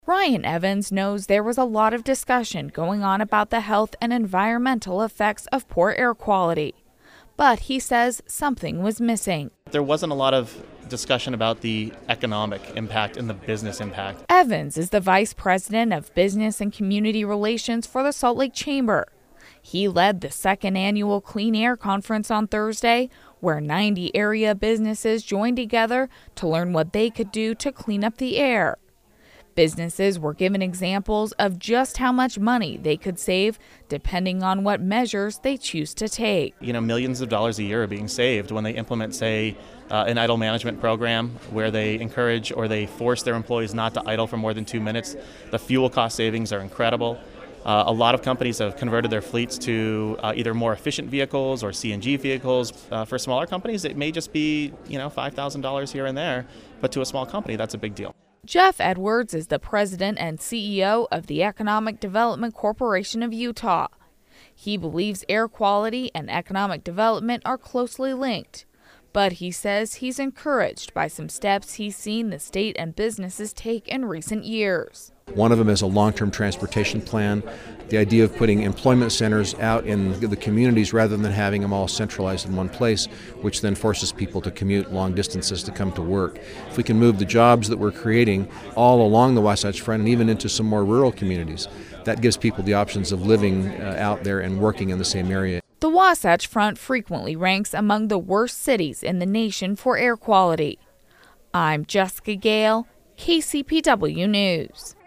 Ryan Evans knows there was a lot of discussion going on about the health and environmental effects of poor air quality. But he says something was missing. There wasn't a lot of discussion about the economic impact and the business impact. Evans is the Vice President of Business and Community Relations for the Salt Lake Chamber. He led the second annual Clean Air Conference on Thursday, where 90 area businesses joined together to learn what they could do to clean up the air. Businesses were given examples of just how much money they could save depending on what measures they choose to take. Millions of dollars a year are being saved when they implement, say, an idle management program where they encourage or they force their employees not to idle for more than 2 minutes. The fuel cost savings are incredible. A lot of companies have converted their fleets to either more efficient vehicles or CNG vehicles. For smaller companies, it may just be, $5,000 here and there, but to a small company, that's a big deal. Jeff Edwards is the president and CEO of the Economic Development Corporation of Utah. He believes air quality and economic development are closely linked, but he says he's encouraged by some steps he's seen the state and businesses take in recent years. One of them is a long-term transportation plan. The idea of putting employment centers out in the communities rather than having them all centralized in one place, which then forces people to commute long distances to come to work. If we can move the jobs that we're creating all along the Wasatch Front and even into some more rural communities, that gives people the options of living out there and working in the same area. The Wasatch Front frequently ranks among the worst cities in the nation for air quality. I'm Jessica Gale, KCPW News.